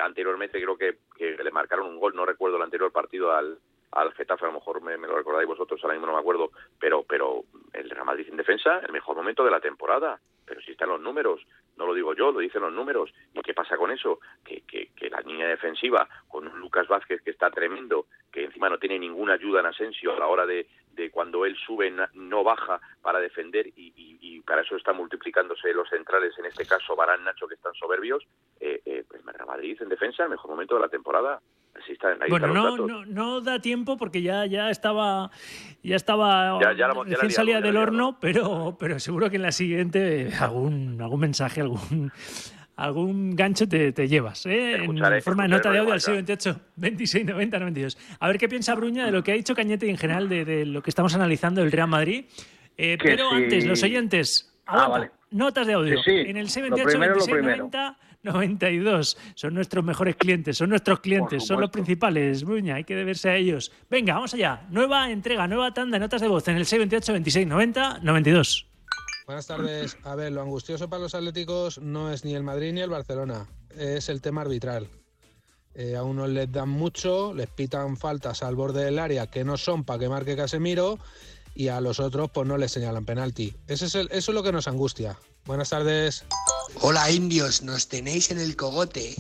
anteriormente creo que le marcaron un gol, no recuerdo el anterior partido al Getafe, a lo mejor me lo recordáis vosotros, ahora mismo no me acuerdo, pero el Real Madrid en defensa, el mejor momento de la temporada, pero si están los números, no lo digo yo, lo dicen los números. ¿Y qué pasa con eso? Que la línea defensiva, con un Lucas Vázquez que está tremendo, que encima no tiene ninguna ayuda en Asensio a la hora de cuando él sube no baja para defender y para eso están multiplicándose los centrales, en este caso Varane, Nacho, que están soberbios. Pues Real Madrid en defensa, el mejor momento de la temporada. Bueno, no da tiempo porque ya estaba recién salida del horno, pero seguro que en la siguiente algún mensaje, algún gancho te llevas, en forma de nota de audio al 628 26 90 92. A ver qué piensa Bruña de lo que ha dicho Cañete y en general de lo que estamos analizando del Real Madrid. Pero antes, los oyentes, vale. Notas de audio en el 628 26 90 92. Son nuestros mejores clientes, son nuestros clientes, son los principales, Bruña, hay que deberse a ellos. Venga, vamos allá. Nueva entrega, nueva tanda de notas de voz en el 628 26 90 92. Buenas tardes. A ver, lo angustioso para los atléticos no es ni el Madrid ni el Barcelona, es el tema arbitral. A unos les dan mucho, les pitan faltas al borde del área que no son para que marque Casemiro y a los otros pues no les señalan penalti. Eso es lo que nos angustia. Buenas tardes. Hola indios, nos tenéis en el cogote.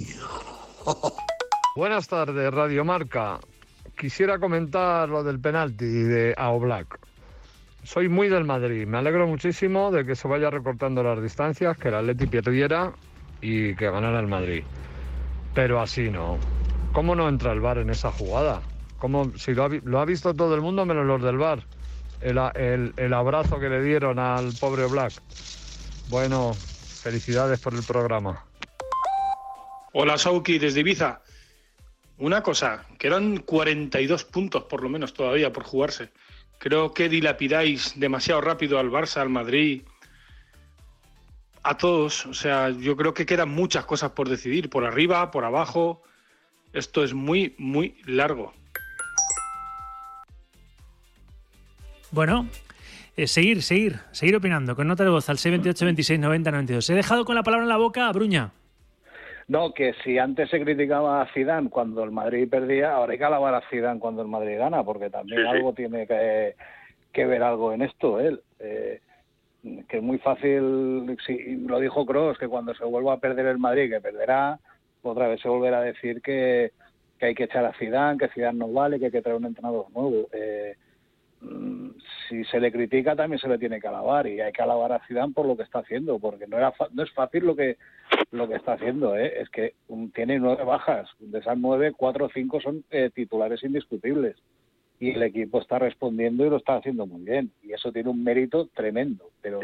Buenas tardes, Radio Marca. Quisiera comentar lo del penalti de Oblak. Soy muy del Madrid, me alegro muchísimo de que se vaya recortando las distancias, que el Atleti perdiera y que ganara el Madrid. Pero así no. ¿Cómo no entra el VAR en esa jugada? ¿Cómo, si lo ha visto todo el mundo menos los del VAR? El abrazo que le dieron al pobre Oblak. Bueno, felicidades por el programa. Hola, Sauki, desde Ibiza. Una cosa, quedan 42 puntos por lo menos todavía por jugarse. Creo que dilapidáis demasiado rápido al Barça, al Madrid, a todos. O sea, yo creo que quedan muchas cosas por decidir, por arriba, por abajo. Esto es muy, muy largo. Bueno, seguir opinando con nota de voz al 628 26 90 92. He dejado con la palabra en la boca a Bruña. No, que si antes se criticaba a Zidane cuando el Madrid perdía, ahora hay que alabar a Zidane cuando el Madrid gana, porque también algo tiene que ver algo en esto, él. Que es muy fácil, lo dijo Kroos, que cuando se vuelva a perder el Madrid, que perderá, otra vez se volverá a decir que hay que echar a Zidane, que Zidane no vale, que hay que traer un entrenador nuevo. Si se le critica también se le tiene que alabar, y hay que alabar a Zidane por lo que está haciendo, porque no es fácil lo que está haciendo, es que tiene 9 bajas, de esas 9, 4 o 5 son titulares indiscutibles, y el equipo está respondiendo y lo está haciendo muy bien, y eso tiene un mérito tremendo. Pero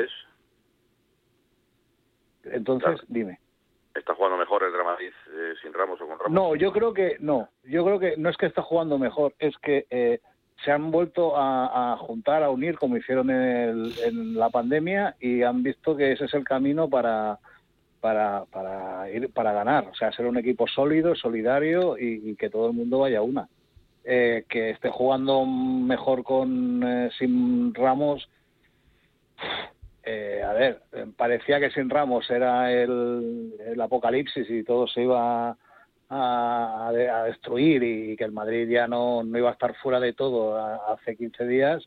entonces claro. Dime. ¿Está jugando mejor el Real Madrid sin Ramos o con Ramos? No, yo creo que no es que está jugando mejor, es que se han vuelto a juntar, a unir como hicieron en la pandemia, y han visto que ese es el camino para ganar, o sea, ser un equipo sólido, solidario y que todo el mundo vaya a una. Que esté jugando mejor sin Ramos, parecía que sin Ramos era el apocalipsis y todo se iba a destruir, y que el Madrid ya no iba a estar fuera de todo hace 15 días.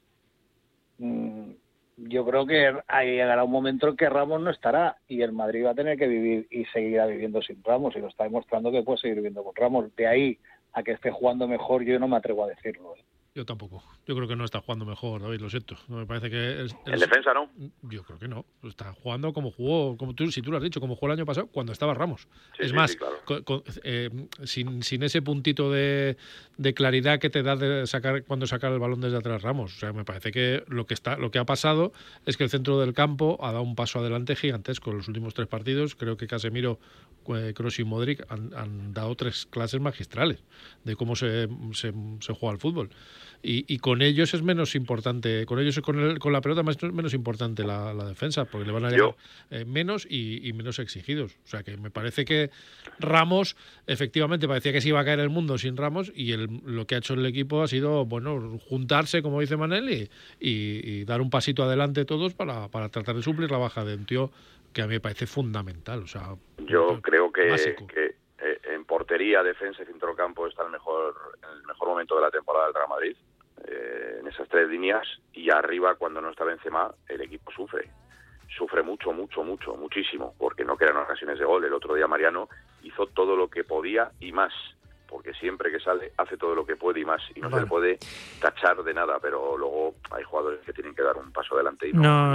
Yo creo que ahí llegará un momento en que Ramos no estará y el Madrid va a tener que vivir y seguirá viviendo sin Ramos, y lo está demostrando que puede seguir viviendo con Ramos. De ahí a que esté jugando mejor, yo no me atrevo a decirlo. Yo tampoco. Yo creo que no está jugando mejor, David, lo siento. No me parece que ¿En defensa no? Yo creo que no. Está jugando como jugó, si tú lo has dicho, como jugó el año pasado cuando estaba Ramos. Es más, claro. Sin ese puntito de claridad que te da de cuando sacar el balón desde atrás Ramos. O sea, me parece que lo que ha pasado es que el centro del campo ha dado un paso adelante gigantesco en los últimos 3 partidos. Creo que Casemiro, Kroos y Modric han dado 3 clases magistrales de cómo se juega al fútbol. Y con ellos es menos importante, con la pelota es menos importante la defensa, porque le van a llegar menos y menos exigidos. O sea que me parece que Ramos, efectivamente, parecía que se iba a caer el mundo sin Ramos, y lo que ha hecho el equipo ha sido, juntarse, como dice Manel, y dar un pasito adelante todos para tratar de suplir la baja de un tío que a mí me parece fundamental. O sea, yo creo que En portería, defensa y centrocampo está en el mejor momento de la temporada del Real Madrid, en esas 3 líneas, y arriba, cuando no está Benzema, el equipo sufre muchísimo, porque no crean ocasiones de gol. El otro día Mariano hizo todo lo que podía y más, porque siempre que sale hace todo lo que puede y más, y no se le puede tachar de nada, pero luego hay jugadores que tienen que dar un paso adelante y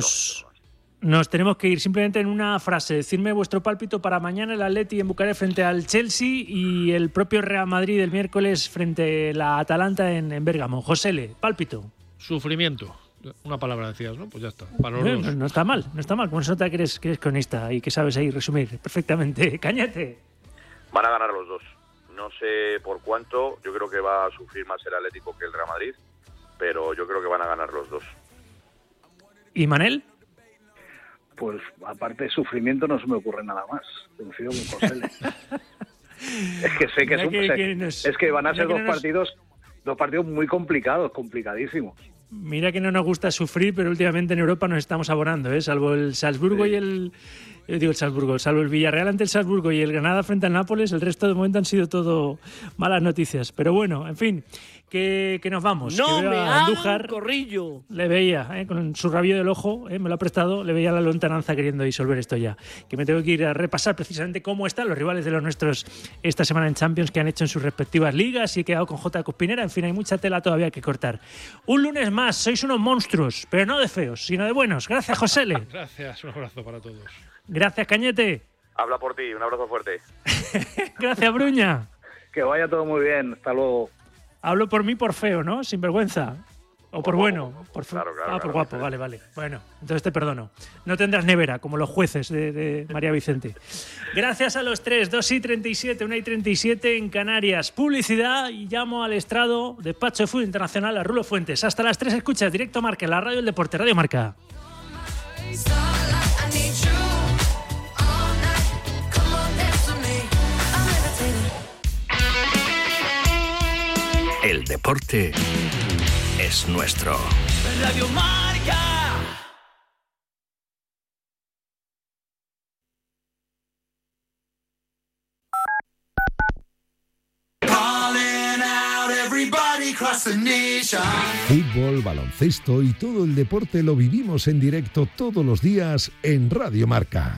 Nos tenemos que ir simplemente en una frase. Decidme vuestro pálpito para mañana, el Atleti en Bucarest frente al Chelsea y el propio Real Madrid el miércoles frente a la Atalanta en Bérgamo. Josele, pálpito. Sufrimiento. Una palabra decías, ¿no? Pues ya está. Para los dos. No está mal. Con eso te crees cronista y que sabes ahí resumir perfectamente. Cañete. Van a ganar los dos. No sé por cuánto. Yo creo que va a sufrir más el Atlético que el Real Madrid, pero yo creo que van a ganar los dos. ¿Y Manel? Pues aparte de sufrimiento no se me ocurre nada más. Coincido con José. Es que sé que es que van a ser dos partidos muy complicados, complicadísimos. Mira que no nos gusta sufrir, pero últimamente en Europa nos estamos abonando, ¿eh? Salvo el Salzburgo y salvo el Villarreal ante el Salzburgo y el Granada frente al Nápoles, el resto de momento han sido todo malas noticias. Pero bueno, en fin, que nos vamos. No que me hagan corrillo. Le veía, con su rabillo del ojo, me lo ha prestado, le veía la lontananza queriendo disolver esto ya. Que me tengo que ir a repasar precisamente cómo están los rivales de los nuestros esta semana en Champions, que han hecho en sus respectivas ligas, y he quedado con J. Cuspinera. En fin, hay mucha tela todavía que cortar. Un lunes más, sois unos monstruos, pero no de feos, sino de buenos. Gracias, Josele. Gracias, un abrazo para todos. Gracias, Cañete. Habla por ti, un abrazo fuerte. Gracias, Bruña. Que vaya todo muy bien, hasta luego. Hablo por mí por feo, ¿no? Sin vergüenza. O por bueno. Claro, por guapo, vale. Bueno, entonces te perdono. No tendrás nevera, como los jueces de María Vicente. Gracias a los tres. 2:37, 1:37 en Canarias. Publicidad, y llamo al estrado, despacho de fútbol internacional, a Rulo Fuentes. Hasta las 3 escuchas Directo Marca, la radio del deporte, Radio Marca. El deporte es nuestro. Radio Marca. Fútbol, baloncesto y todo el deporte lo vivimos en directo todos los días en Radio Marca.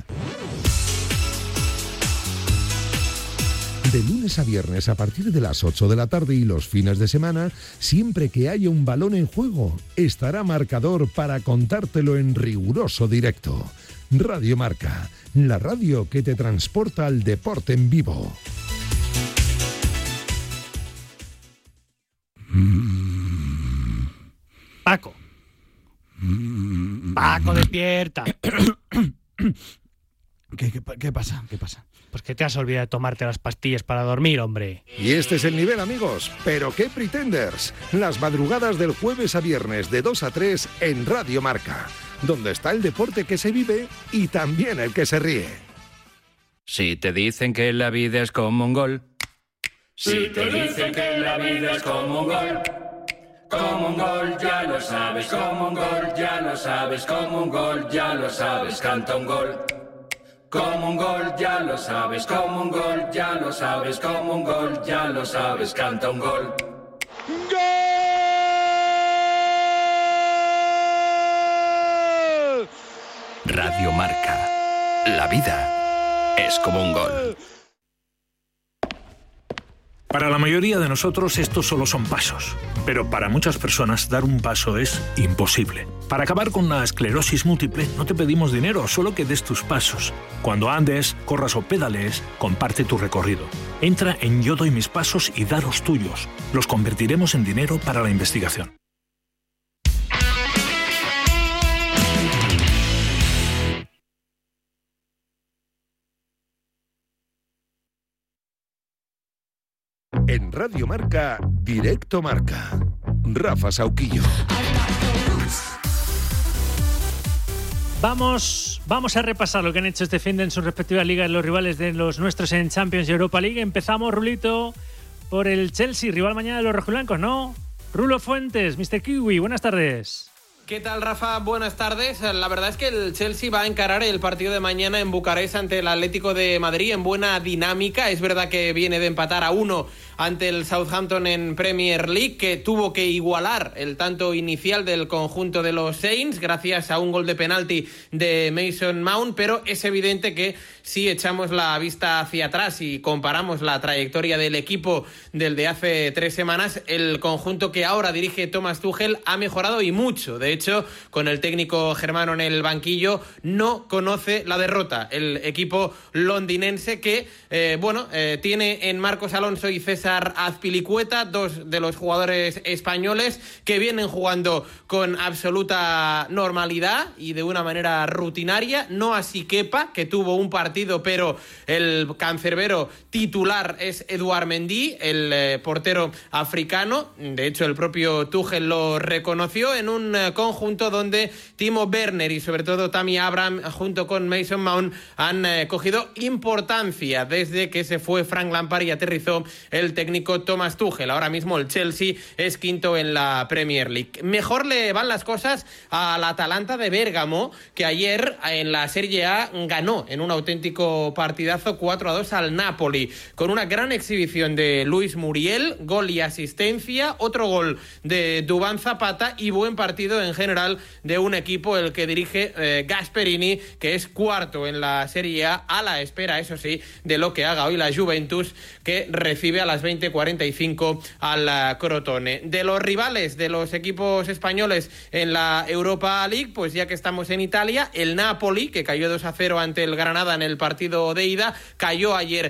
De lunes a viernes a partir de las 8 de la tarde y los fines de semana, siempre que haya un balón en juego, estará Marcador para contártelo en riguroso directo. Radio Marca, la radio que te transporta al deporte en vivo. Paco, despierta. ¿Qué pasa? Pues que te has olvidado de tomarte las pastillas para dormir, hombre. Y este es el nivel, amigos. ¿Pero qué Pretenders? Las madrugadas del jueves a viernes de 2 a 3 en Radio Marca, donde está el deporte que se vive y también el que se ríe. Si te dicen que la vida es como un gol. Si te dicen que la vida es como un gol ya lo sabes, como un gol ya lo sabes, como un gol ya lo sabes, canta un gol. Como un gol ya lo sabes, como un gol ya lo sabes, como un gol ya lo sabes, canta un gol. ¡Gol! Radio Marca. La vida es como un gol. Para la mayoría de nosotros estos solo son pasos, pero para muchas personas dar un paso es imposible. Para acabar con la esclerosis múltiple no te pedimos dinero, solo que des tus pasos. Cuando andes, corras o pedalees, comparte tu recorrido. Entra en Yo doy mis pasos y da los tuyos. Los convertiremos en dinero para la investigación. En Radio Marca, Directo Marca. Rafa Sauquillo. Vamos a repasar lo que han hecho este fin de en sus respectivas ligas los rivales de los nuestros en Champions y Europa League. Empezamos, Rulito, por el Chelsea, rival mañana de los rojiblancos, ¿no? Rulo Fuentes, Mr. Kiwi, buenas tardes. ¿Qué tal, Rafa? Buenas tardes. La verdad es que el Chelsea va a encarar el partido de mañana en Bucarest ante el Atlético de Madrid en buena dinámica. Es verdad que viene de empatar a 1 ante el Southampton en Premier League, que tuvo que igualar el tanto inicial del conjunto de los Saints gracias a un gol de penalti de Mason Mount, pero es evidente que si echamos la vista hacia atrás y comparamos la trayectoria del equipo del de hace 3 semanas, el conjunto que ahora dirige Thomas Tuchel ha mejorado y mucho. De hecho, con el técnico germano en el banquillo, no conoce la derrota. El equipo londinense que, tiene en Marcos Alonso y César Azpilicueta, 2 de los jugadores españoles que vienen jugando con absoluta normalidad y de una manera rutinaria. No así Kepa, que tuvo un partido, pero el cancerbero titular es Eduard Mendy, el portero africano. De hecho, el propio Tuchel lo reconoció en un conjunto donde Timo Werner y sobre todo Tammy Abraham junto con Mason Mount han cogido importancia desde que se fue Frank Lampard y aterrizó el técnico Thomas Tuchel. Ahora mismo el Chelsea es quinto en la Premier League. Mejor le van las cosas al Atalanta de Bérgamo, que ayer en la Serie A ganó en un auténtico partidazo 4-2 al Napoli, con una gran exhibición de Luis Muriel, gol y asistencia, otro gol de Duván Zapata y buen partido en general de un equipo el que dirige Gasperini, que es cuarto en la Serie A la espera, eso sí, de lo que haga hoy la Juventus, que recibe a las 20:45 al Crotone. De los rivales de los equipos españoles en la Europa League, pues ya que estamos en Italia, el Napoli, que cayó 2-0 ante el Granada en el partido de ida, cayó ayer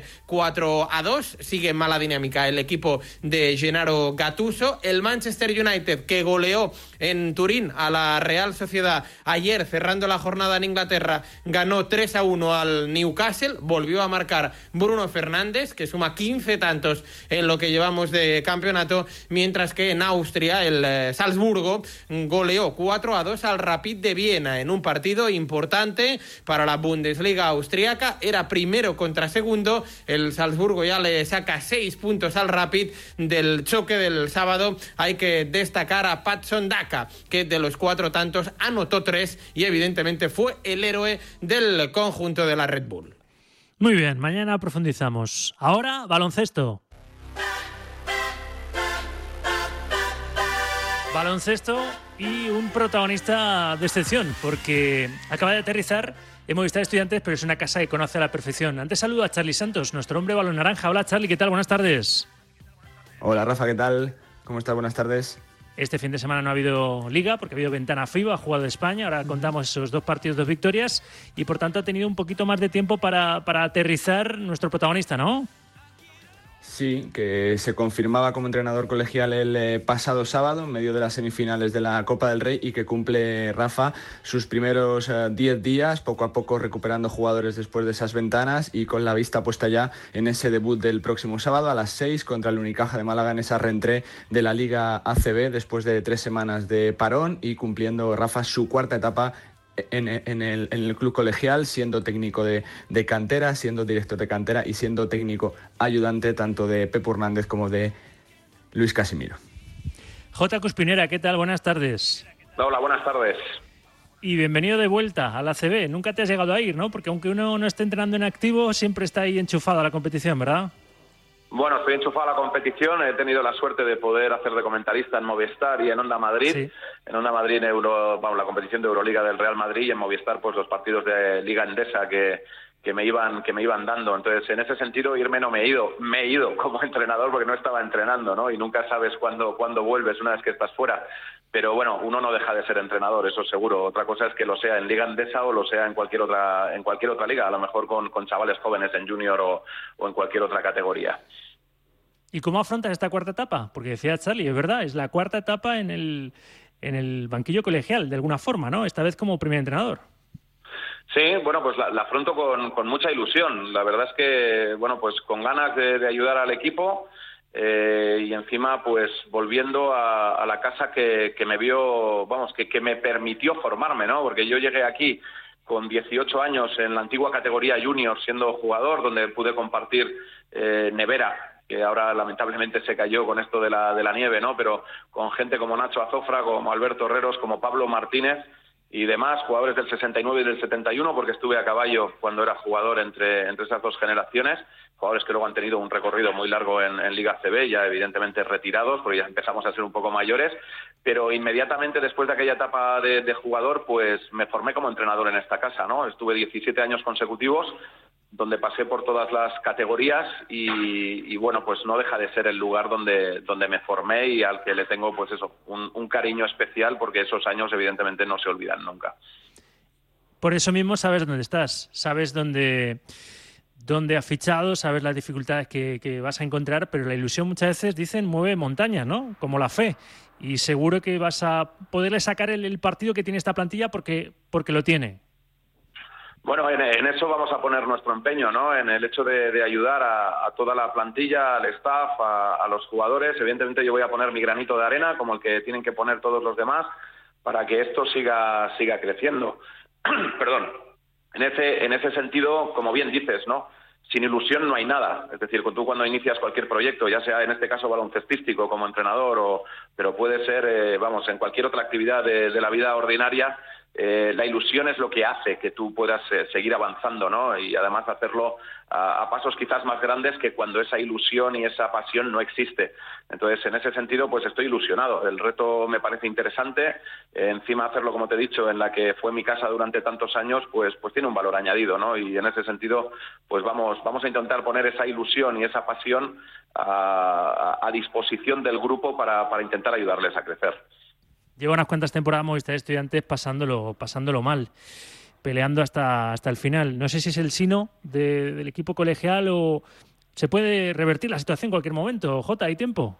4-2, sigue en mala dinámica el equipo de Gennaro Gattuso. El Manchester United, que goleó en Turín a la Real Sociedad ayer, cerrando la jornada en Inglaterra, ganó 3-1 al Newcastle, volvió a marcar Bruno Fernández, que suma 15 tantos en lo que llevamos de campeonato, mientras que en Austria el Salzburgo goleó 4-2 al Rapid de Viena en un partido importante para la Bundesliga austriaca. Era primero contra segundo, el Salzburgo ya le saca 6 puntos al Rapid. Del choque del sábado hay que destacar a Patson Daka, que de los 4 tantos anotó 3 y evidentemente fue el héroe del conjunto de la Red Bull. Muy bien, mañana profundizamos. Ahora, baloncesto. Baloncesto y un protagonista de excepción, porque acaba de aterrizar en Movistar Estudiantes, pero es una casa que conoce a la perfección. Antes saludo a Charly Santos, nuestro hombre balón naranja. Hola, Charly, ¿qué tal? Buenas tardes. Hola, Rafa, ¿qué tal? ¿Cómo estás? Buenas tardes. Este fin de semana no ha habido Liga porque ha habido Ventana FIBA, ha jugado España. Ahora contamos esos 2 partidos, 2 victorias y por tanto ha tenido un poquito más de tiempo para aterrizar nuestro protagonista, ¿no? Sí, que se confirmaba como entrenador colegial el pasado sábado en medio de las semifinales de la Copa del Rey y que cumple, Rafa, sus primeros 10 días, poco a poco recuperando jugadores después de esas ventanas y con la vista puesta ya en ese debut del próximo sábado a las 6 contra el Unicaja de Málaga en esa reentrée de la Liga ACB después de 3 semanas de parón y cumpliendo, Rafa, su 4ª etapa en el club colegial, siendo técnico de cantera, siendo director de cantera y siendo técnico ayudante tanto de Pepe Hernández como de Luis Casimiro. J. Cuspinera, ¿qué tal? Buenas tardes. Hola, buenas tardes. Y bienvenido de vuelta a la ACB. Nunca te has llegado a ir, ¿no? Porque aunque uno no esté entrenando en activo, siempre está ahí enchufado a la competición, ¿verdad? Bueno, estoy enchufado a la competición. He tenido la suerte de poder hacer de comentarista en Movistar y en Onda Madrid. Sí. En Onda Madrid, la competición de Euroliga del Real Madrid, y en Movistar, pues los partidos de Liga Endesa que me iban dando. Entonces, en ese sentido, irme no me he ido. Me he ido como entrenador porque no estaba entrenando, ¿no? Y nunca sabes cuándo vuelves una vez que estás fuera. Pero bueno, uno no deja de ser entrenador, eso seguro. Otra cosa es que lo sea en Liga Endesa o lo sea en cualquier otra liga, a lo mejor con chavales jóvenes en junior o en cualquier otra categoría. ¿Y cómo afrontas esta 4ª etapa? Porque decía Charly, es verdad, es la 4ª etapa en el banquillo colegial, de alguna forma, ¿no? Esta vez como primer entrenador. Sí, bueno, pues la afronto con mucha ilusión. La verdad es que, bueno, pues con ganas de ayudar al equipo y encima, pues volviendo a la casa que me vio, vamos, que me permitió formarme, ¿no? Porque yo llegué aquí con 18 años en la antigua categoría junior siendo jugador, donde pude compartir nevera que ahora lamentablemente se cayó con esto de la nieve, ¿no? Pero con gente como Nacho Azofra, como Alberto Herreros, como Pablo Martínez y demás, jugadores del 69 y del 71, porque estuve a caballo cuando era jugador entre esas dos generaciones, jugadores que luego han tenido un recorrido muy largo en Liga CB, ya evidentemente retirados, porque ya empezamos a ser un poco mayores, pero inmediatamente después de aquella etapa de jugador, pues me formé como entrenador en esta casa, ¿no? Estuve 17 años consecutivos, donde pasé por todas las categorías y bueno, pues no deja de ser el lugar donde me formé y al que le tengo, pues eso, un cariño especial, porque esos años evidentemente no se olvidan nunca. Por eso mismo sabes dónde estás, sabes dónde has fichado, sabes las dificultades que vas a encontrar, pero la ilusión muchas veces, dicen, mueve montañas, ¿no? Como la fe. Y seguro que vas a poderle sacar el partido que tiene esta plantilla porque lo tiene. Bueno, en eso vamos a poner nuestro empeño, ¿no? En el hecho de ayudar a toda la plantilla, al staff, a los jugadores. Evidentemente yo voy a poner mi granito de arena, como el que tienen que poner todos los demás, para que esto siga creciendo. Perdón. En ese sentido, como bien dices, ¿no? Sin ilusión no hay nada. Es decir, tú cuando inicias cualquier proyecto, ya sea en este caso baloncestístico como entrenador, pero puede ser, en cualquier otra actividad de la vida ordinaria, la ilusión es lo que hace que tú puedas seguir avanzando, ¿no? Y además hacerlo a pasos quizás más grandes que cuando esa ilusión y esa pasión no existe. Entonces, en ese sentido, pues estoy ilusionado. El reto me parece interesante. Encima hacerlo, como te he dicho, en la que fue mi casa durante tantos años, pues tiene un valor añadido, ¿no? Y en ese sentido, pues vamos a intentar poner esa ilusión y esa pasión a disposición del grupo para intentar ayudarles a crecer. Lleva unas cuantas temporadas Movistar Estudiantes pasándolo mal, peleando hasta el final. No sé si es el sino del equipo colegial o se puede revertir la situación en cualquier momento. Jota, ¿hay tiempo?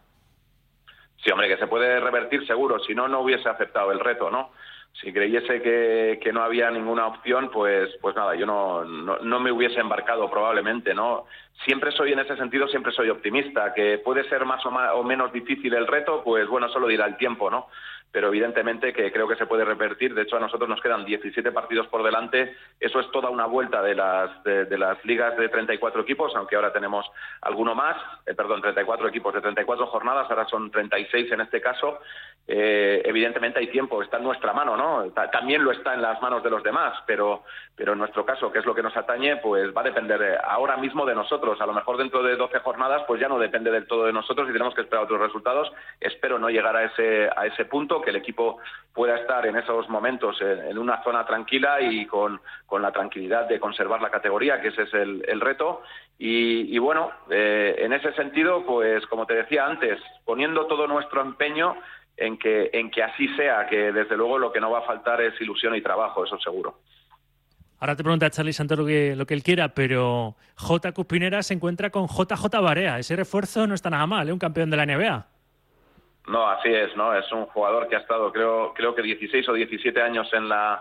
Sí, hombre, que se puede revertir seguro. Si no hubiese aceptado el reto, ¿no? Si creyese que no había ninguna opción, pues nada, yo no me hubiese embarcado probablemente, ¿no? En ese sentido, siempre soy optimista. Que puede ser más o menos difícil el reto, pues bueno, eso lo dirá el tiempo, ¿no? Pero evidentemente que creo que se puede revertir. De hecho, a nosotros nos quedan 17 partidos por delante. Eso es toda una vuelta de las ligas de 34 equipos, aunque ahora tenemos alguno más. 34 equipos de 34 jornadas, ahora son 36 en este caso. Evidentemente hay tiempo, está en nuestra mano, ¿no? También lo está en las manos de los demás, pero en nuestro caso, que es lo que nos atañe, pues va a depender ahora mismo de nosotros. A lo mejor dentro de 12 jornadas, pues ya no depende del todo de nosotros y tenemos que esperar otros resultados. Espero no llegar a ese punto, que el equipo pueda estar en esos momentos en una zona tranquila y con la tranquilidad de conservar la categoría, que ese es el reto. Y bueno, en ese sentido, pues como te decía antes, poniendo todo nuestro empeño en que así sea, que desde luego lo que no va a faltar es ilusión y trabajo, eso seguro. Ahora te pregunta Charly Santos lo que él quiera, pero J. Cuspinera se encuentra con JJ Barea. Ese refuerzo no está nada mal, un campeón de la NBA. No, así es, ¿no? Es un jugador que ha estado, creo que 16 o 17 años en la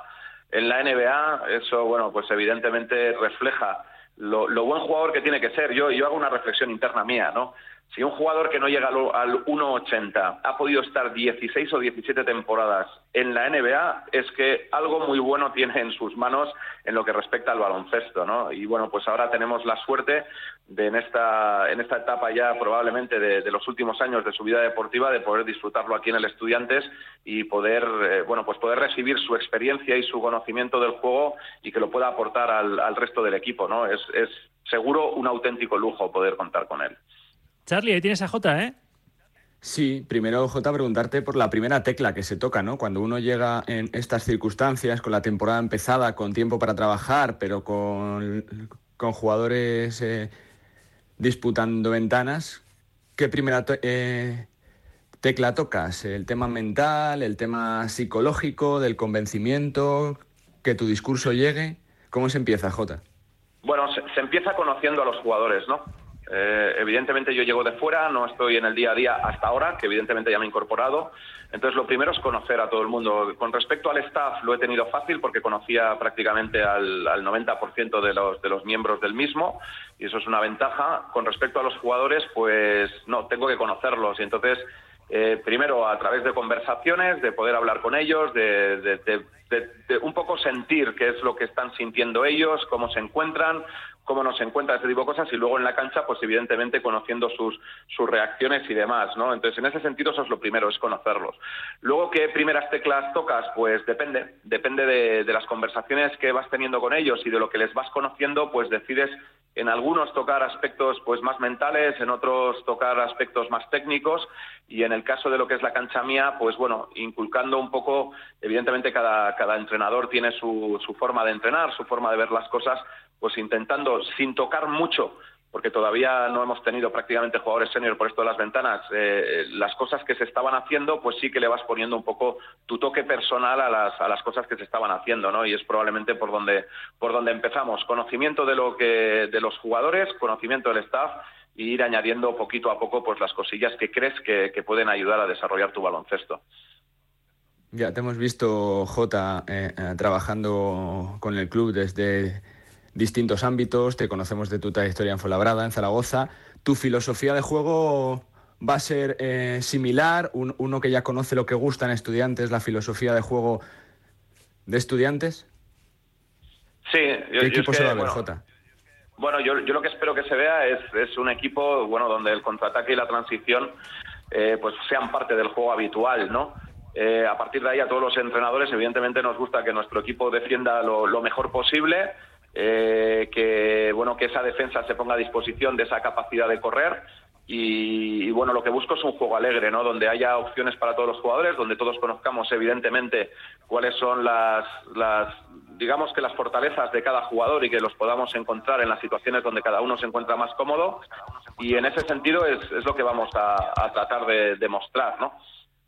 NBA. Eso, bueno, pues evidentemente refleja lo buen jugador que tiene que ser. Yo hago una reflexión interna mía, ¿no? Si un jugador que no llega al 1,80 ha podido estar 16 o 17 temporadas en la NBA, es que algo muy bueno tiene en sus manos en lo que respecta al baloncesto, ¿no? Y bueno, pues ahora tenemos la suerte de en esta etapa ya probablemente de los últimos años de su vida deportiva, de poder disfrutarlo aquí en el Estudiantes y poder poder recibir su experiencia y su conocimiento del juego y que lo pueda aportar al resto del equipo, ¿no? Es seguro un auténtico lujo poder contar con él. Charly, ahí tienes a Jota, ¿eh? Sí, primero, Jota, preguntarte por la primera tecla que se toca, ¿no? Cuando uno llega en estas circunstancias, con la temporada empezada, con tiempo para trabajar, pero con jugadores disputando ventanas, ¿qué primera tecla tocas? ¿El tema mental, el tema psicológico, del convencimiento, que tu discurso llegue? ¿Cómo se empieza, Jota? Bueno, se empieza conociendo a los jugadores, ¿no? Evidentemente yo llego de fuera, no estoy en el día a día hasta ahora, que evidentemente ya me he incorporado. Entonces lo primero es conocer a todo el mundo. Con respecto al staff lo he tenido fácil porque conocía prácticamente al 90% de los miembros del mismo y eso es una ventaja. Con respecto a los jugadores, pues no, tengo que conocerlos y entonces primero a través de conversaciones, de poder hablar con ellos, de un poco sentir qué es lo que están sintiendo ellos, cómo se encuentran, cómo nos encuentra, ese tipo de cosas, y luego en la cancha, pues evidentemente conociendo sus reacciones y demás, ¿no? Entonces, en ese sentido, eso es lo primero, es conocerlos. Luego, ¿qué primeras teclas tocas? Pues depende de las conversaciones que vas teniendo con ellos y de lo que les vas conociendo, pues decides en algunos tocar aspectos pues más mentales, en otros tocar aspectos más técnicos, y en el caso de lo que es la cancha mía, pues bueno, inculcando un poco, evidentemente cada entrenador tiene su forma de entrenar, su forma de ver las cosas, pues intentando, sin tocar mucho, porque todavía no hemos tenido prácticamente jugadores senior por esto de las ventanas, las cosas que se estaban haciendo, pues sí que le vas poniendo un poco tu toque personal a las cosas que se estaban haciendo, ¿no? Y es probablemente por donde empezamos. Conocimiento de los jugadores, conocimiento del staff, e ir añadiendo poquito a poco pues las cosillas que crees que pueden ayudar a desarrollar tu baloncesto. Ya te hemos visto, Jota, trabajando con el club desde distintos ámbitos, te conocemos de tu trayectoria en Fuenlabrada, en Zaragoza. ¿Tu filosofía de juego va a ser similar? Uno que ya conoce lo que gusta en Estudiantes, la filosofía de juego de Estudiantes. Sí, ¿Qué equipo se va a ver, Jota? Bueno, yo lo que espero que se vea es un equipo, bueno, donde el contraataque y la transición pues sean parte del juego habitual, ¿no? A partir de ahí, a todos los entrenadores, evidentemente nos gusta que nuestro equipo defienda lo mejor posible, que esa defensa se ponga a disposición de esa capacidad de correr, y bueno, lo que busco es un juego alegre, ¿no? Donde haya opciones para todos los jugadores, donde todos conozcamos evidentemente cuáles son las digamos que las fortalezas de cada jugador y que los podamos encontrar en las situaciones donde cada uno se encuentra más cómodo, y en ese sentido es lo que vamos a tratar de demostrar, ¿no?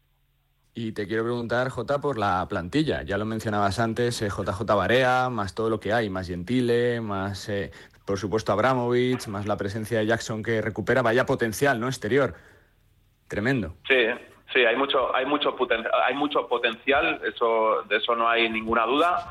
Y te quiero preguntar, Jota, por la plantilla. Ya lo mencionabas antes, JJ Barea, más todo lo que hay, más Gentile, más, por supuesto, Abramovich, más la presencia de Jackson que recupera. Vaya potencial, ¿no? Exterior. Tremendo. Sí, hay mucho potencial, de eso no hay ninguna duda.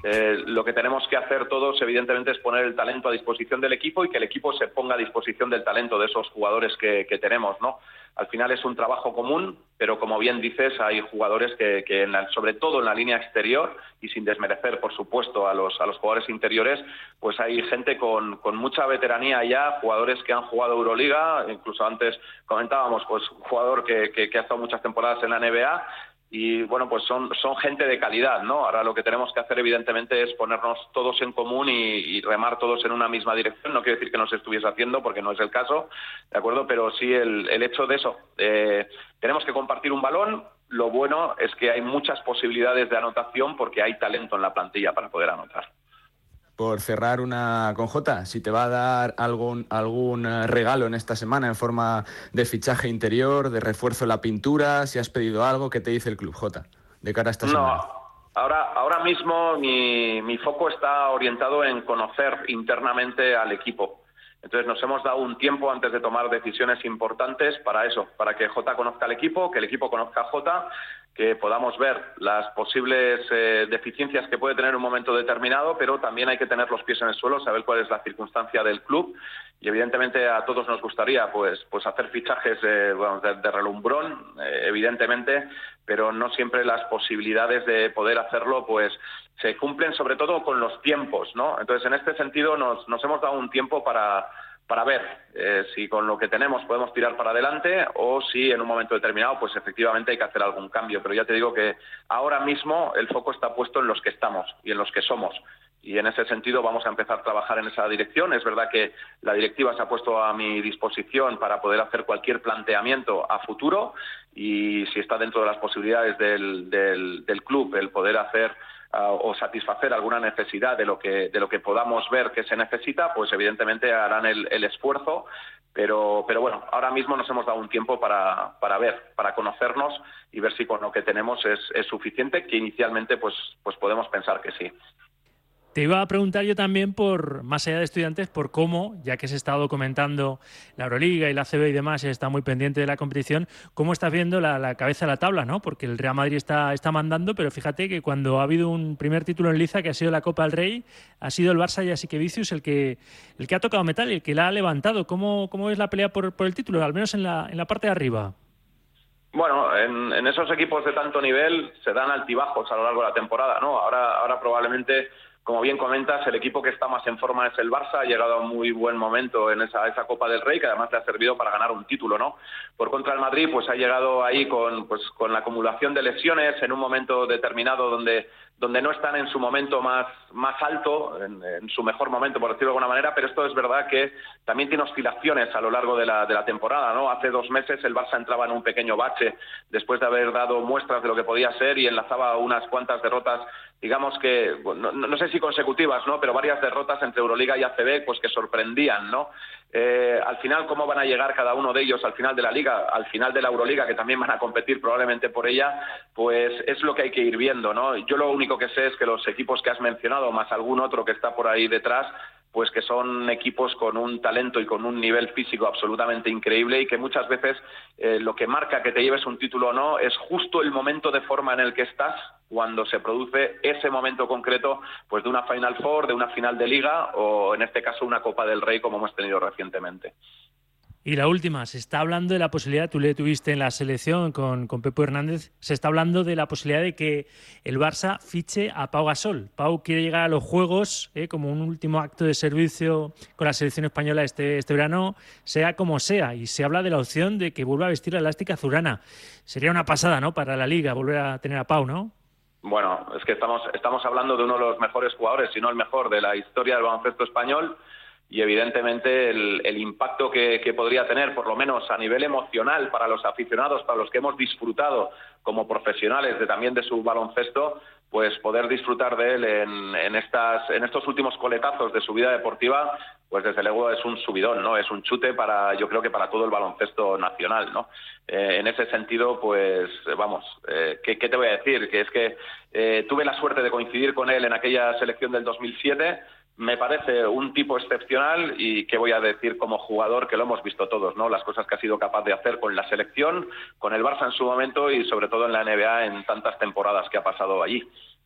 Lo que tenemos que hacer todos, evidentemente, es poner el talento a disposición del equipo y que el equipo se ponga a disposición del talento de esos jugadores que tenemos, ¿no? Al final es un trabajo común, pero como bien dices, hay jugadores que sobre todo en la línea exterior, y sin desmerecer, por supuesto, a los jugadores interiores, pues hay gente con mucha veteranía ya, jugadores que han jugado Euroliga, incluso antes comentábamos, pues un jugador que ha estado muchas temporadas en la NBA, y bueno, pues son gente de calidad, ¿no? Ahora lo que tenemos que hacer, evidentemente, es ponernos todos en común y remar todos en una misma dirección. No quiere decir que no se estuviese haciendo, porque no es el caso, ¿de acuerdo? Pero sí el hecho de eso. Tenemos que compartir un balón. Lo bueno es que hay muchas posibilidades de anotación porque hay talento en la plantilla para poder anotar. Por cerrar una con Jota, si te va a dar algún regalo en esta semana en forma de fichaje interior, de refuerzo en la pintura, si has pedido algo, ¿qué te dice el club, Jota, de cara a esta semana? Ahora mismo mi foco está orientado en conocer internamente al equipo. Entonces nos hemos dado un tiempo antes de tomar decisiones importantes para eso, para que Jota conozca al equipo, que el equipo conozca a Jota, que podamos ver las posibles deficiencias que puede tener en un momento determinado, pero también hay que tener los pies en el suelo, saber cuál es la circunstancia del club, y evidentemente a todos nos gustaría pues hacer fichajes de relumbrón, evidentemente, pero no siempre las posibilidades de poder hacerlo pues se cumplen, sobre todo con los tiempos, ¿no? Entonces, en este sentido nos hemos dado un tiempo para ver si con lo que tenemos podemos tirar para adelante, o si en un momento determinado pues efectivamente hay que hacer algún cambio. Pero ya te digo que ahora mismo el foco está puesto en los que estamos y en los que somos, y en ese sentido vamos a empezar a trabajar en esa dirección. Es verdad que la directiva se ha puesto a mi disposición para poder hacer cualquier planteamiento a futuro, y si está dentro de las posibilidades del club el poder hacer o satisfacer alguna necesidad de lo que podamos ver que se necesita, pues evidentemente harán el esfuerzo, pero bueno, ahora mismo nos hemos dado un tiempo para conocernos y ver si con lo que tenemos es suficiente, que inicialmente pues podemos pensar que sí. Te iba a preguntar yo también, por más allá de Estudiantes, por cómo, ya que se está documentando la Euroliga y la ACB y demás, y está muy pendiente de la competición, cómo estás viendo la cabeza de la tabla, ¿no? Porque el Real Madrid está mandando, pero fíjate que cuando ha habido un primer título en liza, que ha sido la Copa del Rey, ha sido el Barça y Jasikevičius el que ha tocado metal y el que la ha levantado. ¿Cómo es la pelea por el título, al menos en la parte de arriba? Bueno, en esos equipos de tanto nivel se dan altibajos a lo largo de la temporada, ¿no? Ahora probablemente como bien comentas, el equipo que está más en forma es el Barça, ha llegado a un muy buen momento en esa Copa del Rey, que además le ha servido para ganar un título, ¿no? Por contra el Madrid, pues ha llegado ahí con la acumulación de lesiones en un momento determinado donde no están en su momento más alto, en su mejor momento, por decirlo de alguna manera, pero esto es verdad que también tiene oscilaciones a lo largo de la temporada, ¿no? Hace 2 meses el Barça entraba en un pequeño bache después de haber dado muestras de lo que podía ser y enlazaba unas cuantas derrotas, digamos que, no sé si consecutivas, ¿no? Pero varias derrotas entre Euroliga y ACB, pues que sorprendían, ¿no? Al final, ¿cómo van a llegar cada uno de ellos al final de la Liga, al final de la Euroliga, que también van a competir probablemente por ella? Pues es lo que hay que ir viendo, ¿no? Yo lo único que sé es que los equipos que has mencionado, más algún otro que está por ahí detrás, pues que son equipos con un talento y con un nivel físico absolutamente increíble y que muchas veces lo que marca que te lleves un título o no es justo el momento de forma en el que estás cuando se produce ese momento concreto, pues de una Final Four, de una final de Liga o en este caso una Copa del Rey como hemos tenido recientemente. Y la última, se está hablando de la posibilidad, tú le tuviste en la selección con Pepo Hernández, se está hablando de la posibilidad de que el Barça fiche a Pau Gasol. Pau quiere llegar a los Juegos como un último acto de servicio con la selección española este verano, sea como sea, y se habla de la opción de que vuelva a vestir la elástica azulgrana. Sería una pasada, ¿no?, para la Liga volver a tener a Pau, ¿no? Bueno, es que estamos hablando de uno de los mejores jugadores, si no el mejor, de la historia del baloncesto español. Y evidentemente el impacto que podría tener, por lo menos a nivel emocional, para los aficionados, para los que hemos disfrutado como profesionales también de su baloncesto, pues poder disfrutar de él en estos últimos coletazos de su vida deportiva, pues desde luego es un subidón, ¿no? Es un chute yo creo que para todo el baloncesto nacional, ¿no? En ese sentido, pues vamos, ¿qué te voy a decir? Que es que tuve la suerte de coincidir con él en aquella selección del 2007. Me parece un tipo excepcional y qué voy a decir como jugador, que lo hemos visto todos, ¿no? Las cosas que ha sido capaz de hacer con la selección, con el Barça en su momento y sobre todo en la NBA en tantas temporadas que ha pasado allí.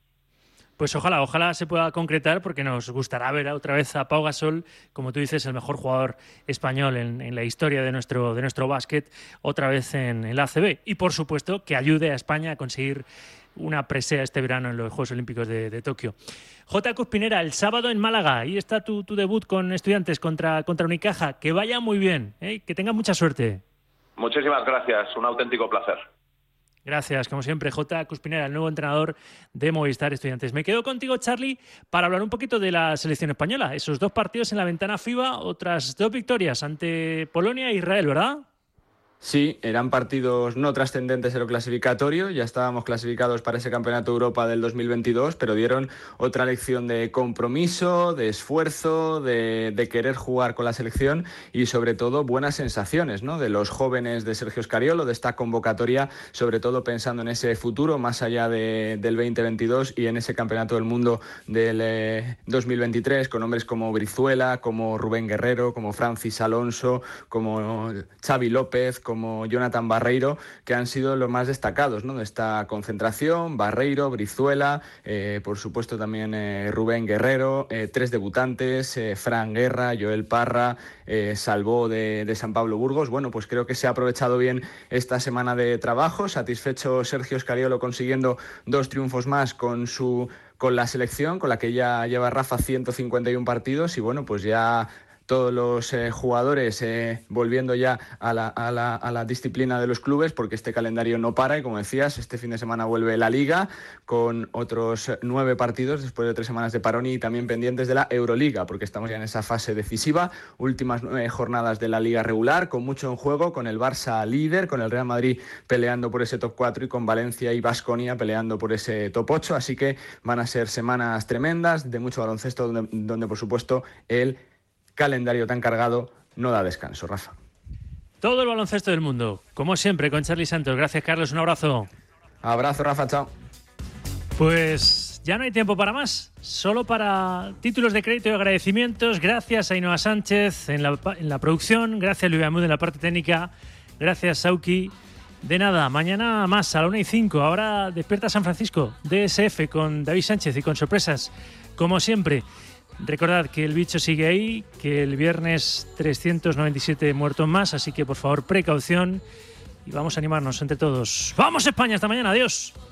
Pues ojalá se pueda concretar, porque nos gustará ver otra vez a Pau Gasol, como tú dices, el mejor jugador español en la historia de nuestro básquet, otra vez en la ACB. Y por supuesto que ayude a España a conseguir una presea este verano en los Juegos Olímpicos de Tokio. J. Cuspinera, el sábado en Málaga, ahí está tu debut con Estudiantes contra Unicaja. Que vaya muy bien, que tenga mucha suerte. Muchísimas gracias, un auténtico placer. Gracias, como siempre, J. Cuspinera, el nuevo entrenador de Movistar Estudiantes. Me quedo contigo, Charlie, para hablar un poquito de la selección española. Esos 2 partidos en la ventana FIBA, otras 2 victorias ante Polonia e Israel, ¿verdad? Sí, eran partidos no trascendentes en lo clasificatorio, ya estábamos clasificados para ese Campeonato de Europa del 2022, pero dieron otra lección de compromiso, de esfuerzo, de querer jugar con la selección y sobre todo buenas sensaciones, ¿no?, de los jóvenes de Sergio Scariolo, de esta convocatoria, sobre todo pensando en ese futuro más allá del 2022 y en ese Campeonato del Mundo del 2023, con hombres como Brizuela, como Rubén Guerrero, como Francis Alonso, como Xavi López, como Jonathan Barreiro, que han sido los más destacados, ¿no?, de esta concentración. Barreiro, Brizuela, por supuesto también Rubén Guerrero, 3 debutantes, Fran Guerra, Joel Parra, Salvó de San Pablo Burgos. Bueno, pues creo que se ha aprovechado bien esta semana de trabajo, satisfecho Sergio Scariolo consiguiendo 2 triunfos más con la selección, con la que ya lleva Rafa 151 partidos y bueno, pues ya todos los jugadores volviendo ya a la disciplina de los clubes, porque este calendario no para y como decías, este fin de semana vuelve la Liga con otros 9 partidos después de 3 semanas de parón y también pendientes de la Euroliga, porque estamos ya en esa fase decisiva, últimas 9 jornadas de la Liga regular, con mucho en juego, con el Barça líder, con el Real Madrid peleando por ese top 4 y con Valencia y Baskonia peleando por ese top 8, así que van a ser semanas tremendas de mucho baloncesto donde por supuesto el calendario tan cargado no da descanso, Rafa. Todo el baloncesto del mundo, como siempre, con Charlie Santos. Gracias, Carlos, un abrazo. Abrazo, Rafa, chao. Pues ya no hay tiempo para más, solo para títulos de crédito y agradecimientos. Gracias a Ainhoa Sánchez en la producción, gracias a Luis Amud en la parte técnica, gracias Sauki. De nada, mañana más a la 1:05. Ahora despierta San Francisco, DSF con David Sánchez y con sorpresas, como siempre. Recordad que el bicho sigue ahí, que el viernes 397 muertos más, así que por favor precaución y vamos a animarnos entre todos. ¡Vamos España! Hasta mañana, adiós.